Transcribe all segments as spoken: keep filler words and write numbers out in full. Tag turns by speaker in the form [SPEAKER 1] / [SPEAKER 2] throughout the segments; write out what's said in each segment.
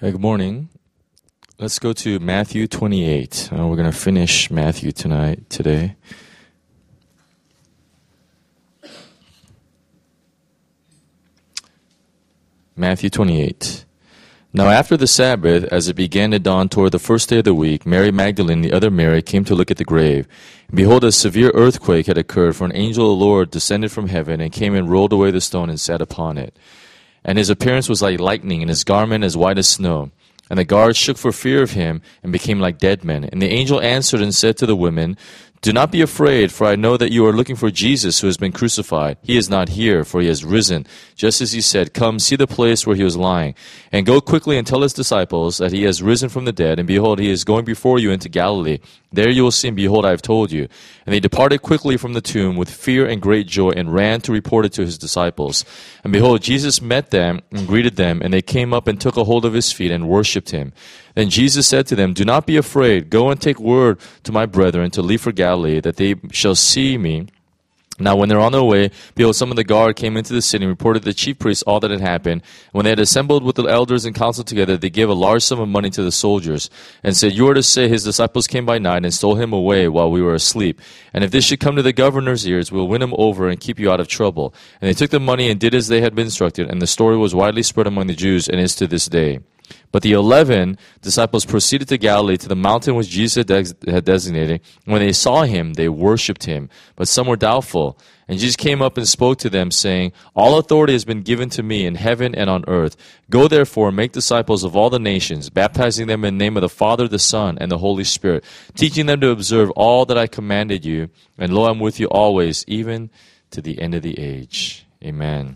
[SPEAKER 1] Hey, good morning. Let's go to Matthew twenty-eight. Uh, we're going to finish Matthew tonight, today. Matthew twenty-eight. Now after the Sabbath, as it began to dawn toward the first day of the week, Mary Magdalene and the other Mary came to look at the grave. And behold, a severe earthquake had occurred, for an angel of the Lord descended from heaven and came and rolled away the stone and sat upon it. And his appearance was like lightning, and his garment as white as snow. And the guards shook for fear of him and became like dead men. And the angel answered and said to the women, "Do not be afraid, for I know that you are looking for Jesus who has been crucified. He is not here, for he has risen, just as he said. Come, see the place where he was lying. And go quickly and tell his disciples that he has risen from the dead. And behold, he is going before you into Galilee. There you will see him. Behold, I have told you." And they departed quickly from the tomb with fear and great joy and ran to report it to his disciples. And behold, Jesus met them and greeted them. And they came up and took a hold of his feet and worshipped him. Then Jesus said to them, "Do not be afraid. Go and take word to my brethren to leave for Galilee, that they shall see me." Now when they were on their way, behold, some of the guard came into the city and reported to the chief priests all that had happened. When they had assembled with the elders and council together, they gave a large sum of money to the soldiers, and said, "You are to say his disciples came by night and stole him away while we were asleep. And if this should come to the governor's ears, we will win him over and keep you out of trouble." And they took the money and did as they had been instructed, and the story was widely spread among the Jews and is to this day. But the eleven disciples proceeded to Galilee, to the mountain which Jesus had designated. When they saw him, they worshipped him, but some were doubtful. And Jesus came up and spoke to them, saying, "All authority has been given to me in heaven and on earth. Go therefore and make disciples of all the nations, baptizing them in the name of the Father, the Son, and the Holy Spirit, teaching them to observe all that I commanded you. And lo, I'm with you always, even to the end of the age." Amen.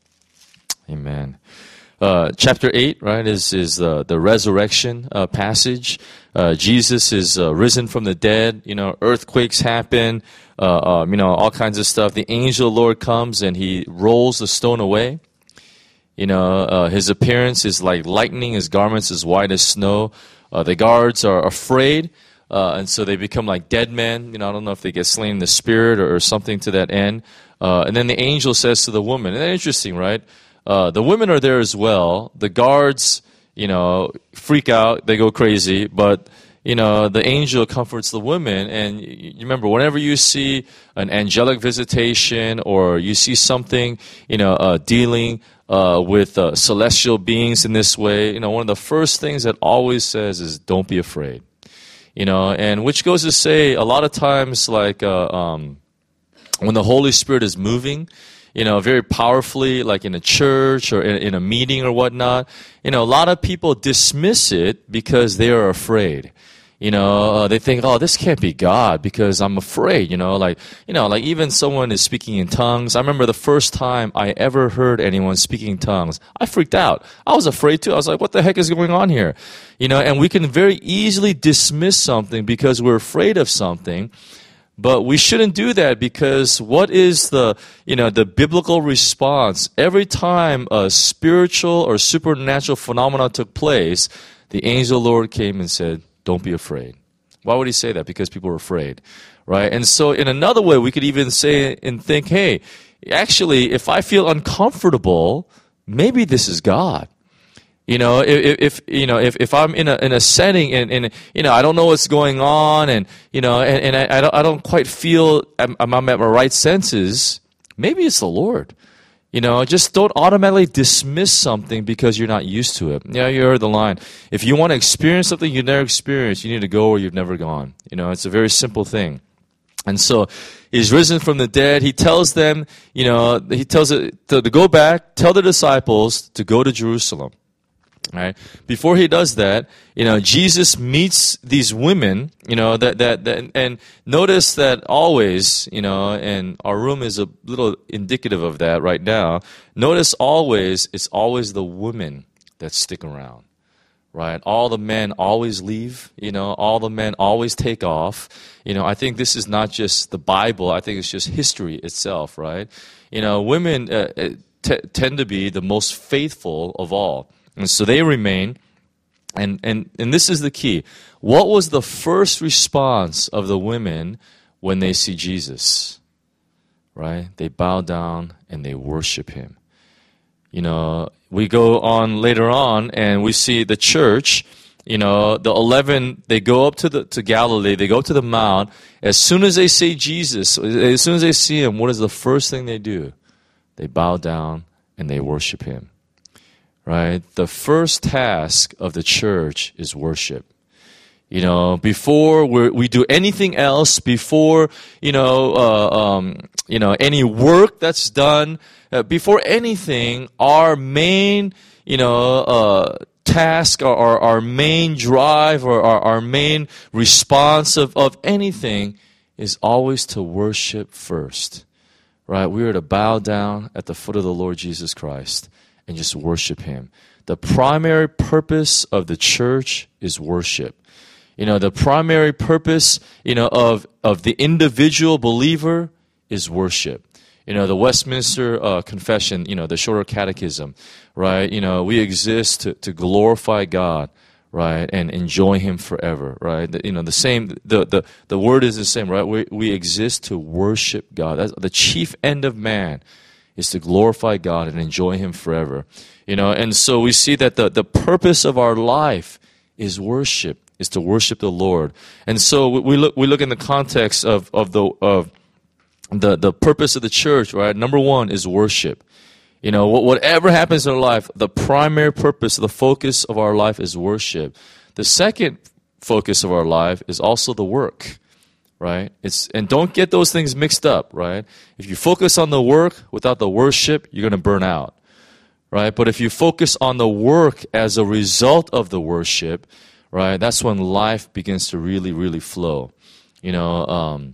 [SPEAKER 1] Amen. Uh, chapter eight, right, is is uh, the resurrection uh, passage. Uh, Jesus is uh, risen from the dead. You know, earthquakes happen. Uh, um, you know, all kinds of stuff. The angel of the Lord comes and he rolls the stone away. You know, uh, his appearance is like lightning. His garments as white as snow. Uh, the guards are afraid, uh, and so they become like dead men. You know, I don't know if they get slain in the spirit or, or something to that end. Uh, and then the angel says to the woman, and that's interesting, right? Uh, the women are there as well. The guards, you know, freak out. They go crazy. But, you know, the angel comforts the women. And you remember, whenever you see an angelic visitation or you see something, you know, uh, dealing uh, with uh, celestial beings in this way, you know, one of the first things that always says is, "Don't be afraid." You know, and which goes to say, a lot of times, like, uh, um, when the Holy Spirit is moving, you know, very powerfully, like in a church or in, in a meeting or whatnot, you know, a lot of people dismiss it because they are afraid. You know, uh, they think, "Oh, this can't be God because I'm afraid," you know, like, you know, like even someone is speaking in tongues. I remember the first time I ever heard anyone speaking in tongues, I freaked out. I was afraid too. I was like, what the heck is going on here? You know, and we can very easily dismiss something because we're afraid of something. But we shouldn't do that, because what is the, you know, the biblical response? Every time a spiritual or supernatural phenomenon took place, the angel of the Lord came and said, "Don't be afraid." Why would he say that? Because people were afraid, right? And so in another way, we could even say and think, hey, actually, if I feel uncomfortable, maybe this is God. You know, if, if you know, if, if I'm in a in a setting and, and you know I don't know what's going on, and you know, and, and I, I don't I don't quite feel I'm, I'm at my right senses, maybe it's the Lord. You know, just don't automatically dismiss something because you're not used to it. Yeah, you heard the line. If you want to experience something you've never experienced, you need to go where you've never gone. You know, it's a very simple thing. And so he's risen from the dead. He tells them, you know, he tells it to, to go back, tell the disciples to go to Jerusalem. Right. Before he does that, you know, Jesus meets these women, you know, that, that, that, and notice that always, you know, and our room is a little indicative of that right now. Notice always, it's always the women that stick around, right? All the men always leave, you know, all the men always take off. You know, I think this is not just the Bible. I think it's just history itself, right? You know, women uh, t- tend to be the most faithful of all. And so they remain, and, and, and this is the key. What was the first response of the women when they see Jesus? Right? They bow down and they worship him. You know, we go on later on and we see the church, you know, the eleven, they go up to the to Galilee, they go to the mount. As soon as they see Jesus, as soon as they see him, what is the first thing they do? They bow down and they worship him. Right? The first task of the church is worship. You know, before we we do anything else, before, you know, uh, um, you know, any work that's done, uh, before anything, our main, you know, uh, task or our, our main drive or our, our main response of, of anything is always to worship first. Right? We are to bow down at the foot of the Lord Jesus Christ and just worship him. The primary purpose of the church is worship. You know, the primary purpose, you know, of, of the individual believer is worship. You know, the Westminster uh, Confession, you know, the Shorter Catechism, right? You know, we exist to, to glorify God, right, and enjoy him forever, right? The, you know, the same, the, the, the word is the same, right? We, we exist to worship God. That's the chief end of man, is to glorify God and enjoy him forever. You know, and so we see that the, the purpose of our life is worship, is to worship the Lord. And so we look we look in the context of, of the of the, the purpose of the church, right? Number one is worship. You know, whatever happens in our life, the primary purpose, the focus of our life is worship. The second focus of our life is also the work. Right? It's and don't get those things mixed up, right? If you focus on the work without the worship, you're going to burn out. Right? But if you focus on the work as a result of the worship, right? That's when life begins to really, really flow. You know, um,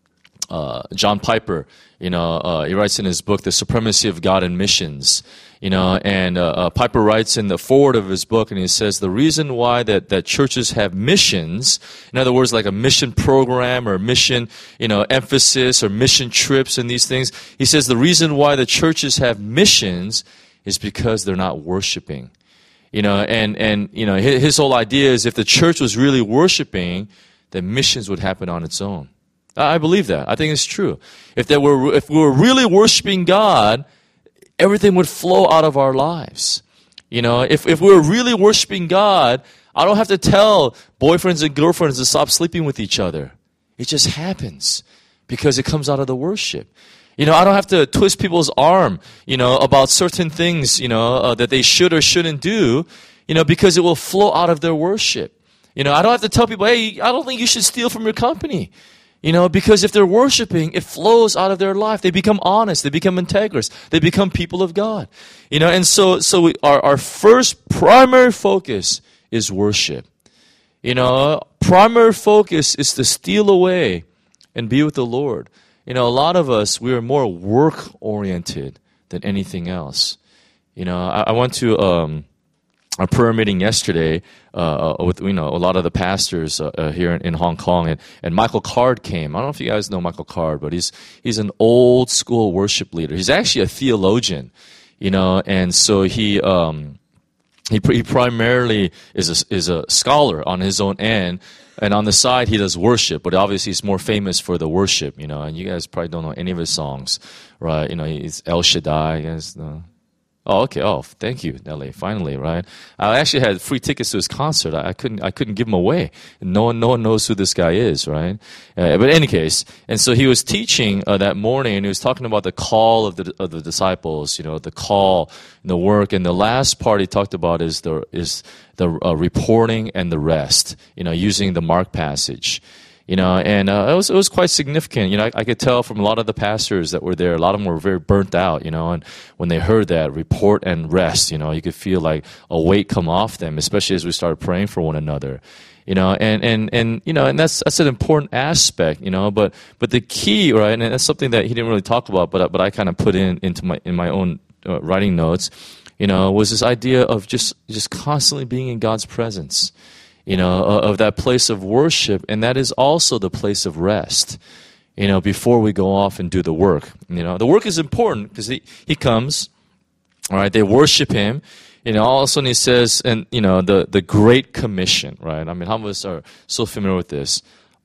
[SPEAKER 1] uh, John Piper, you know, uh, he writes in his book, The Supremacy of God in Missions. You know, and uh, uh, Piper writes in the foreword of his book, and he says the reason why that, that churches have missions, in other words, like a mission program or mission, you know, emphasis or mission trips and these things, he says the reason why the churches have missions is because they're not worshiping. You know, and, and you know, his, his whole idea is if the church was really worshiping, then missions would happen on its own. I believe that. I think it's true. If there were, if we were really worshiping God, everything would flow out of our lives. You know, if, if we were really worshiping God, I don't have to tell boyfriends and girlfriends to stop sleeping with each other. It just happens because it comes out of the worship. You know, I don't have to twist people's arm, you know, about certain things, you know, uh, that they should or shouldn't do, you know, because it will flow out of their worship. You know, I don't have to tell people, hey, I don't think you should steal from your company. You know, because if they're worshiping, it flows out of their life. They become honest. They become integrous. They become people of God. You know, and so so we, our, our first primary focus is worship. You know, primary focus is to steal away and be with the Lord. You know, a lot of us, we are more work-oriented than anything else. You know, I, I went to um, a prayer meeting yesterday uh, with, you know, a lot of the pastors uh, uh, here in, in Hong Kong, and, and Michael Card came. I don't know if you guys know Michael Card, but he's he's an old school worship leader. He's actually a theologian, you know, and so he um, he he primarily is a, is a scholar on his own end, and on the side he does worship, but obviously he's more famous for the worship, you know. And you guys probably don't know any of his songs, right? You know, he's El Shaddai, you guys know. Oh, okay. Oh, thank you, L A. Finally, right? I actually had free tickets to his concert. I, I couldn't, I couldn't give them away. No one, no one knows who this guy is, right? Uh, but in any case, and so he was teaching uh, that morning, and he was talking about the call of the of the disciples. You know, the call, the work, and the last part he talked about is the is the uh, reporting and the rest. You know, using the Mark passage. You know, and uh, it was it was quite significant. You know, I, I could tell from a lot of the pastors that were there, a lot of them were very burnt out. You know, and when they heard that report and rest, you know, you could feel like a weight come off them, especially as we started praying for one another. You know, and and and you know, and that's that's an important aspect. You know, but but the key, right, and that's something that he didn't really talk about, but but I kind of put in into my in my own uh, writing notes. You know, was this idea of just just constantly being in God's presence. You know, of that place of worship, and that is also the place of rest, you know, before we go off and do the work. You know, the work is important because he, he comes, all right, they worship him, you know, all of a sudden he says, and, you know, the, the Great Commission, right? I mean, how many of us are so familiar with this?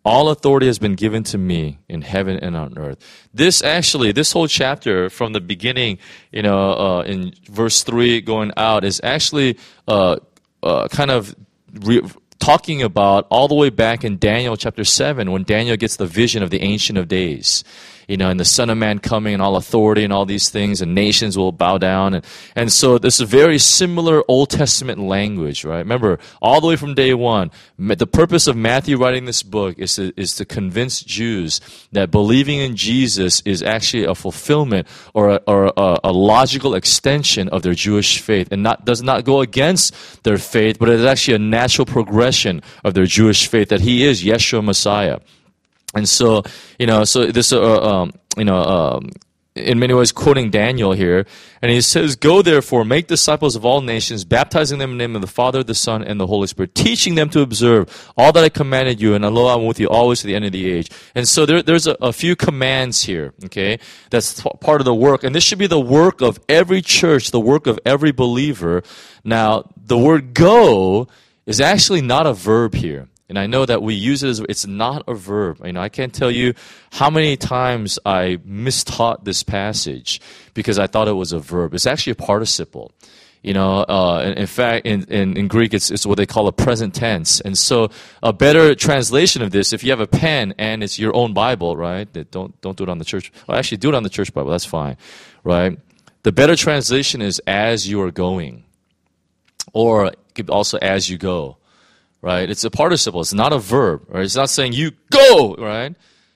[SPEAKER 1] All authority has been given to me in heaven and on earth. This actually, this whole chapter from the beginning, you know, uh, in verse three going out is actually uh, uh, kind of re- talking about all the way back in Daniel chapter seven when Daniel gets the vision of the Ancient of Days. You know, and the Son of Man coming and all authority and all these things, and nations will bow down. And, and so this is a very similar Old Testament language, right? Remember, all the way from day one, the purpose of Matthew writing this book is to, is to convince Jews that believing in Jesus is actually a fulfillment or a, or a, a logical extension of their Jewish faith, and not does not go against their faith, but it is actually a natural progression of their Jewish faith, that He is Yeshua Messiah. And so, you know, so this, uh, um, you know, um, in many ways quoting Daniel here, and he says, "Go therefore, make disciples of all nations, baptizing them in the name of the Father, the Son, and the Holy Spirit, teaching them to observe all that I commanded you, and lo, I'm with you always to the end of the age." And so there, there's a, a few commands here, okay, that's t- part of the work. And this should be the work of every church, the work of every believer. Now, the word go is actually not a verb here. And I know that we use it as, it's not a verb. You know, I can't tell you how many times I mistaught this passage because I thought it was a verb. It's actually a participle. You know, uh, in, in fact, in, in, in Greek, it's, it's what they call a present tense. And so a better translation of this, if you have a pen and it's your own Bible, right, that don't, don't do it on the church. Well, actually, do it on the church Bible. That's fine, right? The better translation is as you are going, or it could also as you go. Right? It's a participle. It's not a verb. Right? It's not saying you go, right?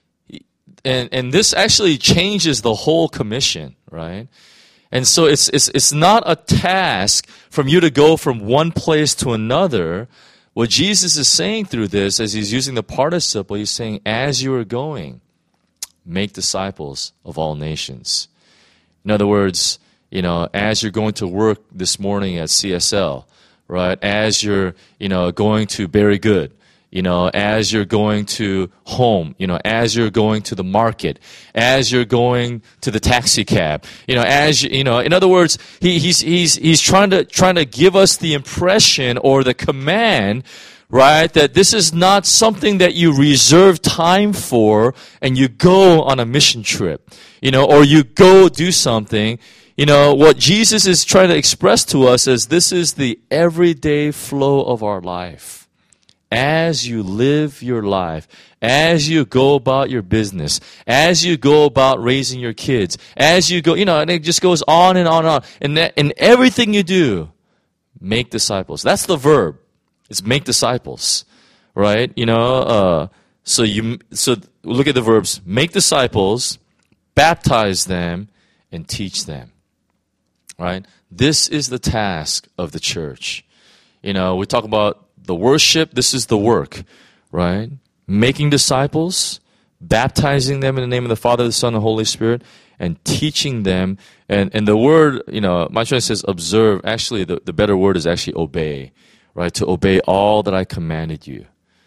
[SPEAKER 1] And and this actually changes the whole commission, right? And so it's it's it's not a task from you to go from one place to another. What Jesus is saying through this, as he's using the participle, he's saying, as you are going, make disciples of all nations. In other words, you know, as you're going to work this morning at C S L, right? As you're, you know, going to Very Good, you know, as you're going to home, you know, as you're going to the market, as you're going to the taxi cab, you know, as you, you know, in other words, he, he's he's he's trying to trying to give us the impression or the command, right, that this is not something that you reserve time for and you go on a mission trip, you know, or you go do something. You know, what Jesus is trying to express to us is this is the everyday flow of our life. As you live your life, as you go about your business, as you go about raising your kids, as you go, you know, and it just goes on and on and on. And that, in everything you do, make disciples. That's the verb. It's make disciples, right? You know, uh, so you, so look at the verbs. Make disciples, baptize them, and teach them. Right? This is the task of the church. You know, we talk about the worship. This is the work, right? Making disciples, baptizing them in the name of the Father, the Son, and the Holy Spirit, and teaching them. And, and the word, you know, my choice says observe. Actually, the, the better word is actually obey, right? To obey all that I commanded you,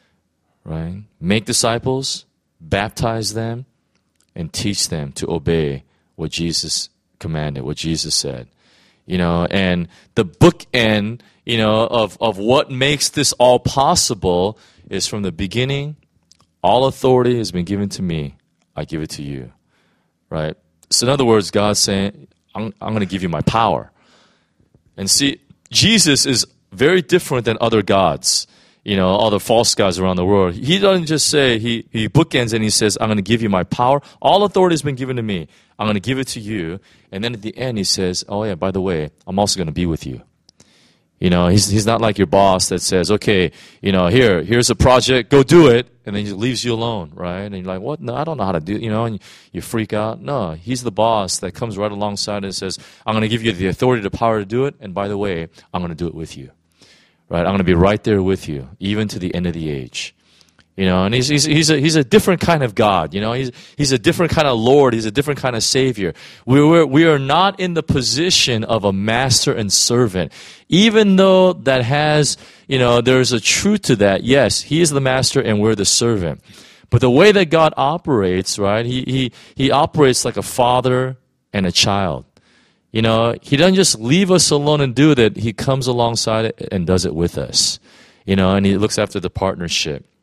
[SPEAKER 1] right? Make disciples, baptize them, and teach them to obey what Jesus commanded, what Jesus said. You know, and the bookend, you know, of, of what makes this all possible is from the beginning, all authority has been given to me. I give it to you. Right? So in other words, God's saying, I'm, I'm going to give you my power. And see, Jesus is very different than other gods, you know, all the false gods around the world. He doesn't just say, he, he bookends and he says, I'm going to give you my power. All authority has been given to me. I'm going to give it to you. And then at the end, he says, oh yeah, by the way, I'm also going to be with you. You know, he's he's not like your boss that says, okay, you know, here, here's a project, go do it. And then he leaves you alone, right? And you're like, what? No, I don't know how to do it, you know, and you freak out. No, he's the boss that comes right alongside and says, I'm going to give you the authority, the power to do it. And by the way, I'm going to do it with you. Right? I'm going to be right there with you, even to the end of the age. You know, and he's he's he's a he's a different kind of God. You know, he's he's a different kind of Lord. He's a different kind of Savior. We we we are not in the position of a master and servant, even though that has, you know, there's a truth to that. Yes, he is the master and we're the servant. But the way that God operates, right? He he he operates like a father and a child. You know, he doesn't just leave us alone and do that. He comes alongside it and does it with us. You know, and he looks after the partnership.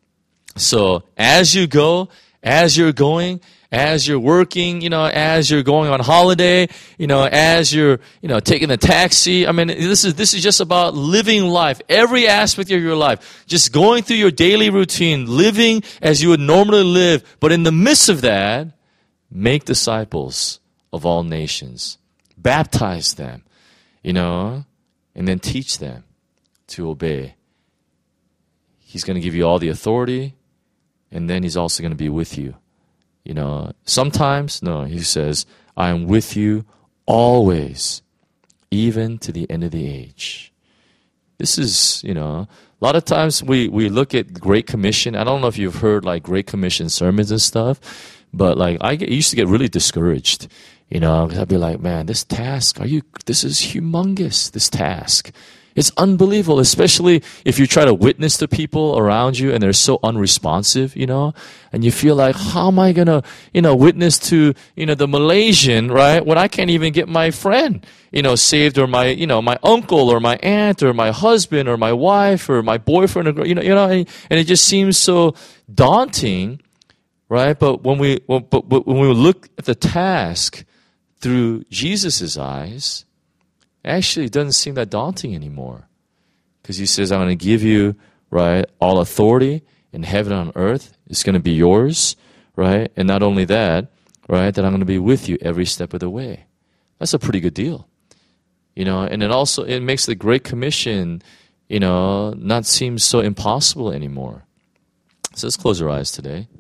[SPEAKER 1] So as you go, as you're going, as you're working, you know, as you're going on holiday, you know, as you're, you know, taking the taxi. I mean, this is this is just about living life, every aspect of your life. Just going through your daily routine, living as you would normally live. But in the midst of that, make disciples of all nations. Baptize them, you know, and then teach them to obey. He's going to give you all the authority, and then he's also going to be with you. You know, sometimes, no, he says, I am with you always, even to the end of the age. This is, you know, a lot of times we, we look at Great Commission. I don't know if you've heard like Great Commission sermons and stuff, but like I get, used to get really discouraged, you know, because I'd be like, man, this task, are you, this is humongous, this task. It's unbelievable, especially if you try to witness to people around you and they're so unresponsive, you know, and you feel like, how am I going to, you know, witness to, you know, the Malaysian, right, when I can't even get my friend, you know, saved, or my, you know, my uncle or my aunt or my husband or my wife or my boyfriend, or, you know, you know, and, and it just seems so daunting, right? But when we, well, but, but when we look at the task through Jesus' eyes, actually it doesn't seem that daunting anymore, because he says, I'm going to give you, right, all authority in heaven and on earth. It's going to be yours, right? And not only that, right, that I'm going to be with you every step of the way. That's a pretty good deal, you know. And it also, it makes the Great Commission, you know, not seem so impossible anymore. So let's close our eyes today.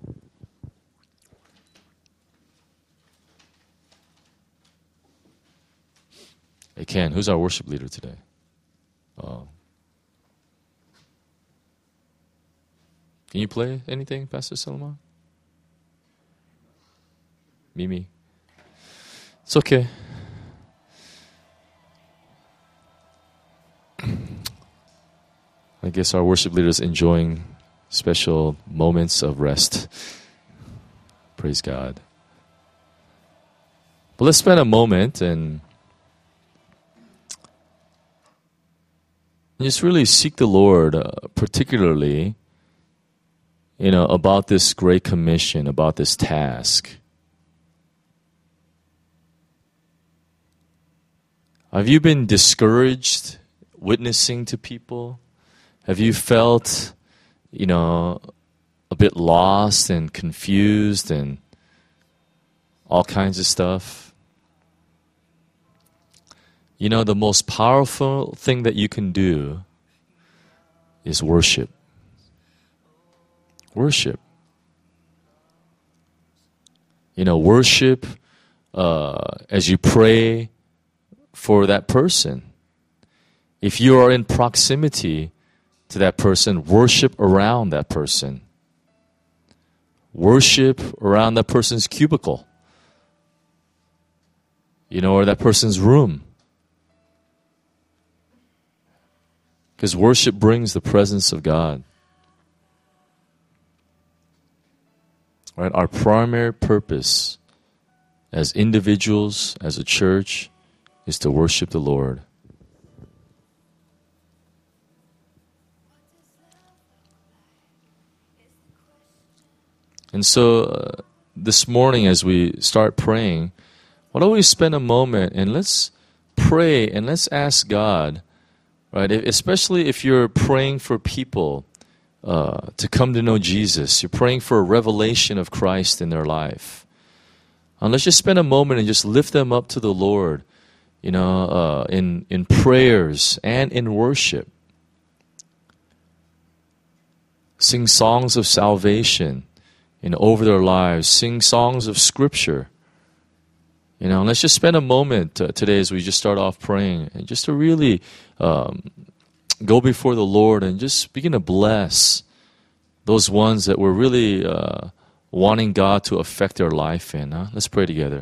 [SPEAKER 1] Hey, Ken, who's our worship leader today? Oh. Can you play anything, Pastor Solomon? Mimi? It's okay. I guess our worship leader is enjoying special moments of rest. Praise God. But let's spend a moment and just really seek the Lord, uh, particularly, you know, about this Great Commission, about this task. Have you been discouraged witnessing to people? Have you felt, you know, a bit lost and confused and all kinds of stuff? You know, the most powerful thing that you can do is worship. Worship. You know, worship uh, as you pray for that person. If you are in proximity to that person, worship around that person. Worship around that person's cubicle, you know, or that person's room. Because worship brings the presence of God. Right? Our primary purpose as individuals, as a church, is to worship the Lord. And so uh, this morning as we start praying, why don't we spend a moment and let's pray and let's ask God, right? Especially if you're praying for people uh, to come to know Jesus. You're praying for a revelation of Christ in their life. And let's just spend a moment and just lift them up to the Lord, you know, uh, in, in prayers and in worship. Sing songs of salvation, you know, over their lives. Sing songs of Scripture. You know, let's just spend a moment uh, today as we just start off praying, and just to really um, go before the Lord and just begin to bless those ones that we're really uh, wanting God to affect their life in. Huh? Let's pray together.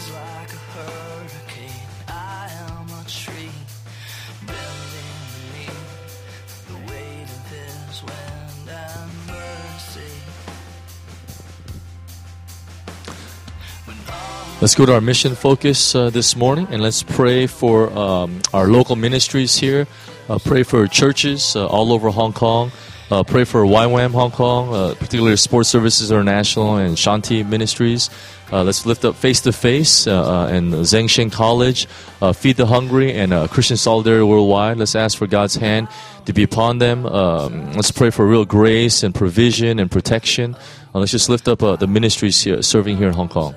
[SPEAKER 1] Let's go to our mission focus uh, this morning, and let's pray for um, our local ministries here. Uh, pray for churches uh, all over Hong Kong. Uh, pray for Y WAM Hong Kong, uh, particularly Sports Services International and Shanti Ministries. Uh, let's lift up Face to Face uh, and Zhengshan College, uh, Feed the Hungry, and uh, Christian Solidarity Worldwide. Let's ask for God's hand to be upon them. Um, let's pray for real grace and provision and protection. Uh, let's just lift up uh, the ministries here, serving here in Hong Kong.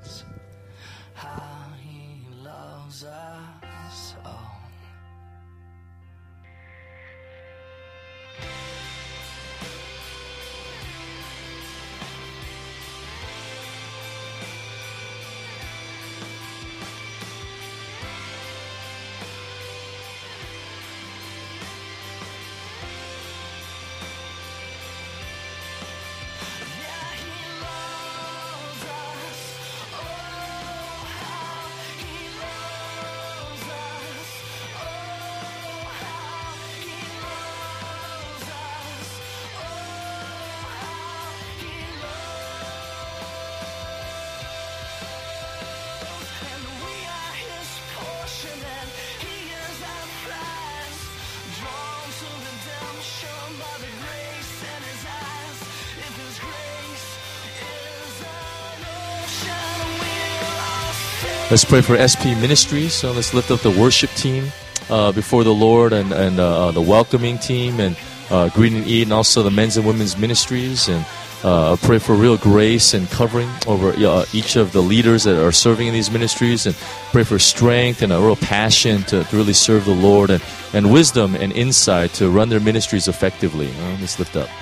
[SPEAKER 1] Let's pray for S P Ministries. So let's lift up the worship team uh, before the Lord, and, and uh, the welcoming team, and uh, Greet and Eat, and also the men's and women's ministries. And uh, pray for real grace and covering over uh, each of the leaders that are serving in these ministries. And pray for strength and a real passion to, to really serve the Lord, and, and wisdom and insight to run their ministries effectively. Uh, let's lift up.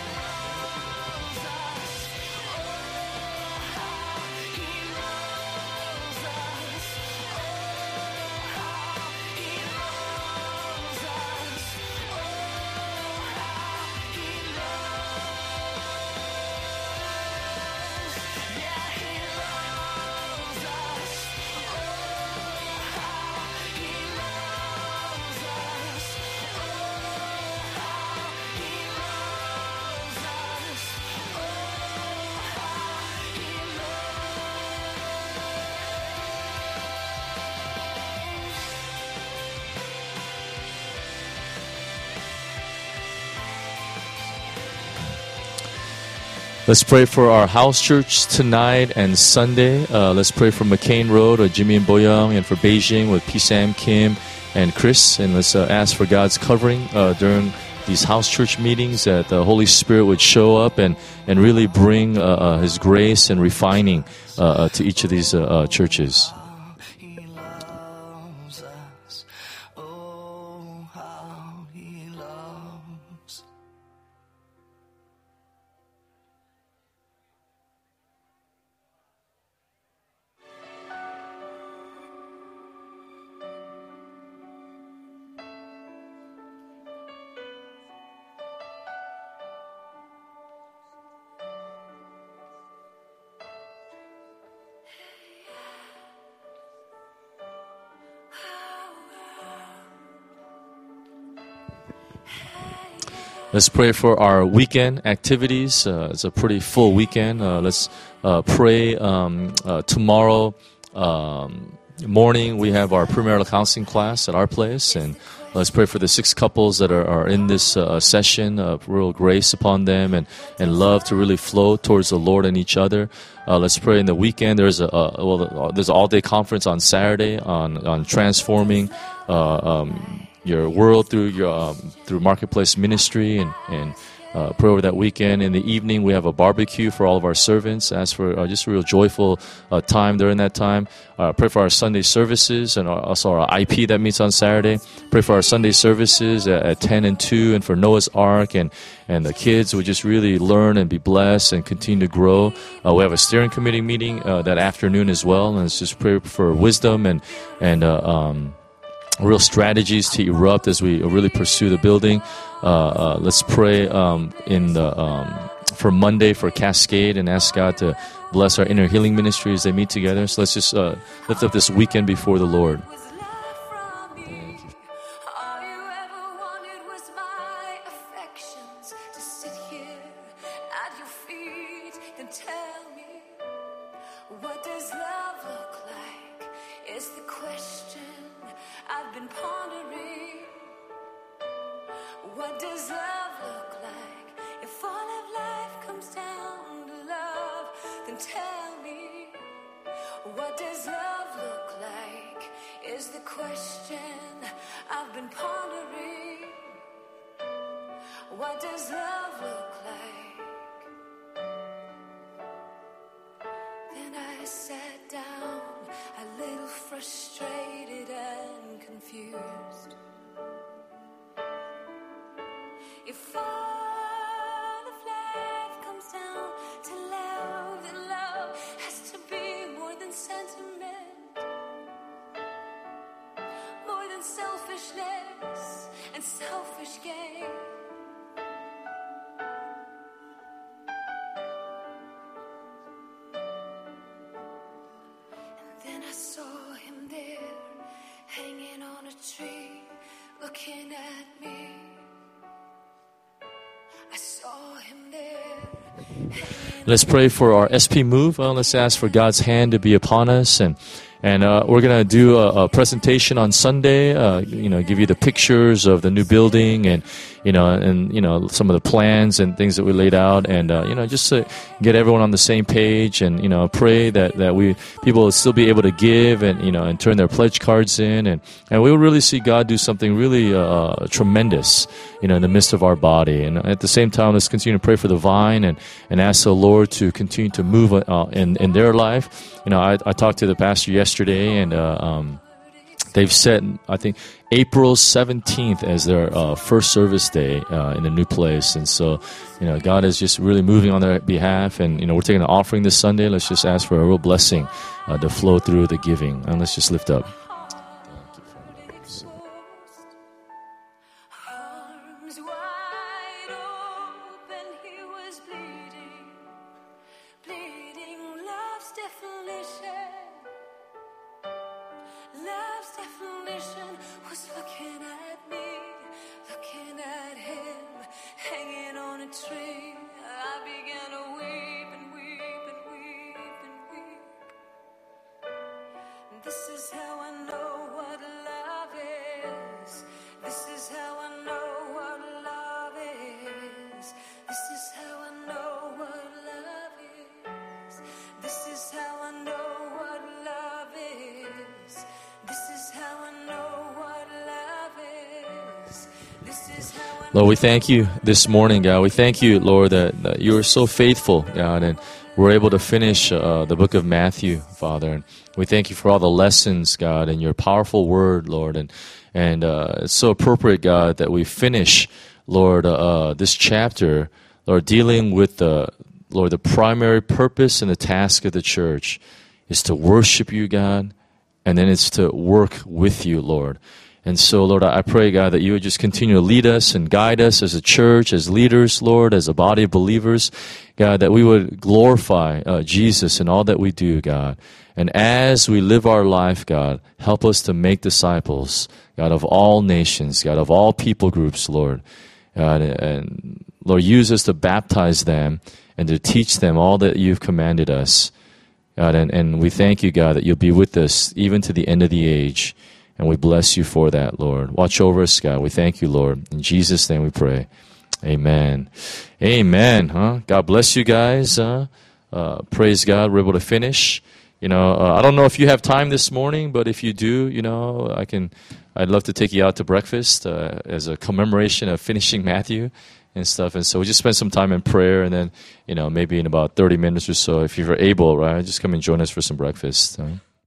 [SPEAKER 1] Let's pray for our house church tonight and Sunday. Uh, let's pray for McCain Road, or Jimmy and Boyoung, and for Beijing with P. Sam, Kim, and Chris. And let's uh, ask for God's covering uh, during these house church meetings, that the Holy Spirit would show up and, and really bring uh, uh, His grace and refining uh, uh, to each of these uh, uh, churches. Let's pray for our weekend activities. Uh, it's a pretty full weekend. Uh, let's uh, pray um, uh, tomorrow um, morning. We have our premarital counseling class at our place, and let's pray for the six couples that are, are in this uh, session. Uh, real grace upon them, and, and love to really flow towards the Lord and each other. Uh, let's pray in the weekend. There's a uh, well, there's an all-day conference on Saturday on on transforming Uh, um, your world through your um, through marketplace ministry, and and uh, pray over that weekend. In the evening, we have a barbecue for all of our servants. Ask for uh, just a real joyful uh, time during that time. Uh, pray for our Sunday services, and also our I P that meets on Saturday. Pray for our Sunday services at, at ten and two, and for Noah's Ark, and and the kids would just really learn and be blessed and continue to grow. Uh, we have a steering committee meeting uh, that afternoon as well, and let's just pray for wisdom and and uh, um. real strategies to erupt as we really pursue the building. Uh, uh, let's pray um, in the um, for Monday for Cascade, and ask God to bless our inner healing ministry as they meet together. So let's just uh, lift up this weekend before the Lord. Let's pray for our S P Move. Well, let's ask for God's hand to be upon us, and and uh, we're gonna do a, a presentation on Sunday. Uh, you know, give you the pictures of the new building, and you know, and you know some of the plans and things that we laid out, and uh, you know, just to get everyone on the same page, and you know, pray that, that we people will still be able to give, and you know, and turn their pledge cards in, and and we will really see God do something really uh, tremendous, you know, in the midst of our body. And at the same time, let's continue to pray for the Vine, and and ask the Lord to continue to move uh, in in their life. You know, I, I talked to the pastor yesterday, and uh, um, they've set, I think, April seventeenth as their uh, first service day uh, in the new place. And so, you know, God is just really moving on their behalf. And, you know, we're taking an offering this Sunday. Let's just ask for a real blessing uh, to flow through the giving. And let's just lift up. Lord, we thank you this morning, God. We thank you, Lord, that, that you are so faithful, God, and we're able to finish uh, the book of Matthew, Father. And we thank you for all the lessons, God, and your powerful word, Lord. And and uh, it's so appropriate, God, that we finish, Lord, uh, this chapter, Lord, dealing with the, Lord, the primary purpose and the task of the church is to worship you, God, and then it's to work with you, Lord. And so, Lord, I pray, God, that you would just continue to lead us and guide us as a church, as leaders, Lord, as a body of believers, God, that we would glorify uh, Jesus in all that we do, God. And as we live our life, God, help us to make disciples, God, of all nations, God, of all people groups, Lord. God, and Lord, use us to baptize them and to teach them all that you've commanded us, God. And, and we thank you, God, that you'll be with us even to the end of the age. And we bless you for that, Lord. Watch over us, God. We thank you, Lord. In Jesus' name we pray. Amen. Amen. Huh? God bless you guys. Uh, uh, praise God. We're able to finish. You know, uh, I don't know if you have time this morning, but if you do, you know, I can. I'd love to take you out to breakfast uh, as a commemoration of finishing Matthew and stuff. And so we just spend some time in prayer, and then, you know, maybe in about thirty minutes or so, if you're able, right, just come and join us for some breakfast. Huh?